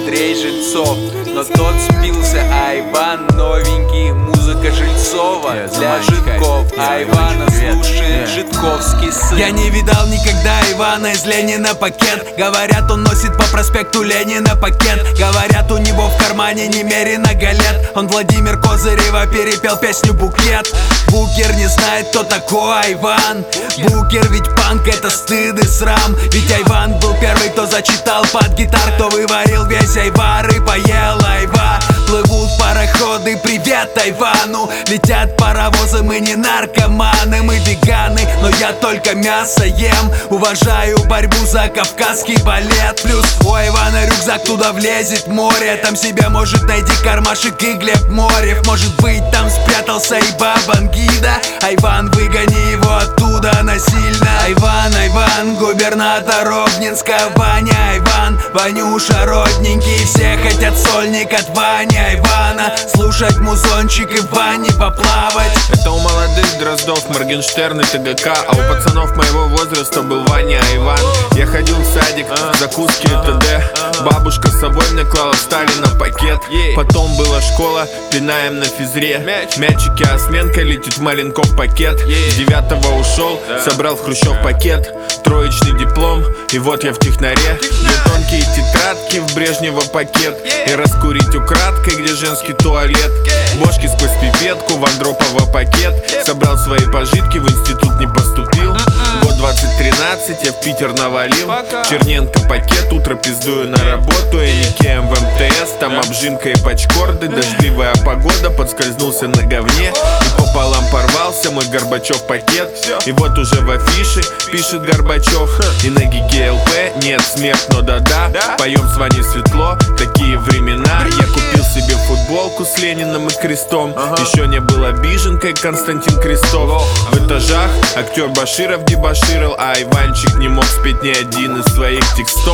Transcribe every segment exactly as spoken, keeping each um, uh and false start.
Андрей Жильцов, но тот спился, а Иван новенький. Музыка Жильцова для жидков, а Ивана слушает жидковский сын. Я не видал никогда Ивана из Ленина пакет. Говорят, он носит по проспекту Ленина пакет. Говорят, у него в кармане немерено галет. Он Владимир Козырева перепел песню «Букет». Букер не знает, кто такой Айван. Букер ведь панк — это стыд и срам. Ведь Айван был первый, кто зачитал под гитар, кто выварил весь айвар и поел айва. Плывут пароходы, привет Айвану. Летят паровозы, мы не наркоманы, мы веганы, но я только мясо ем. Уважаю борьбу за кавказский балет. Плюс у Айвана рюкзак, туда влезет море. Там себя может найти кармашек и Глеб Морев. Может быть, там спрятался и Бабангида. Айван, выгони его оттуда насильно. Айван, Айван, губернатор Обнинска. Ваня, Айван, Ванюша родненький. Все хотят сольник от Вани Айвана. Слушать музончик и в ванне поплавать. Это у молодых Дроздов, Моргенштерн и ТГК. А у пацанов моего возраста был Ваня Айван. Я ходил в садик, закуски и т.д. Бабушка с собой мне клала Сталина пакет. Потом была школа, пинаем на физре. Мячики, а сменка летит в Маленков пакет. С девятого ушел, собрал в Хрущев пакет. Троечный диплом, и вот я в технаре. Две тонкие тетрадки в Брежнева пакет. И раскурить украдкой, где женский туалет. Бошки сквозь пипетку, в Андропова пакет. Собрал свои пожитки, в институт не поступил. Год двадцать тринадцать, я в Питер навалил. Черненко пакет, утро пиздую на работу. Я Никеем в эм тэ эс, там обжимка и пачкорды. Дождливая погода, подскользнулся на говне и пополам порвался мой Горбачев пакет. И вот уже в афише пишет Горбачев. И на Гиге эл пэ нет смех, но да-да. Поем с Ваней светло, такие времена. Я купил себе футболку с Лениным и крестом. Еще не был обижен, как Константин Крестов. В этажах актер Баширов дебоширил, а Иванчик не мог спеть ни один из своих текстов.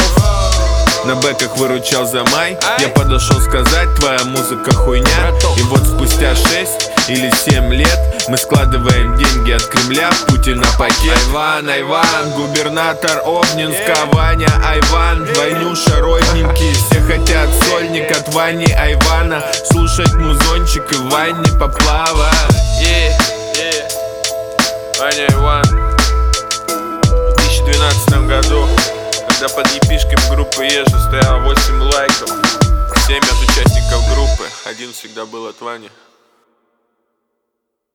На бэках выручал за май. Я подошел сказать, твоя музыка хуйня. И вот спустя шесть или семь лет мы складываем деньги от Кремля в Путина пакет. Айван, Айван, губернатор Обнинска. Ваня, Айван, Ванюша родненький. Все хотят сольник от Вани Айвана. Слушать музончик и в ванне поплава. Yeah, yeah. Ваня Айван. В две тысячи двенадцатом году, когда под епишкой группы Ежи стояло восемь лайков, семь от участников группы, один всегда был от Вани.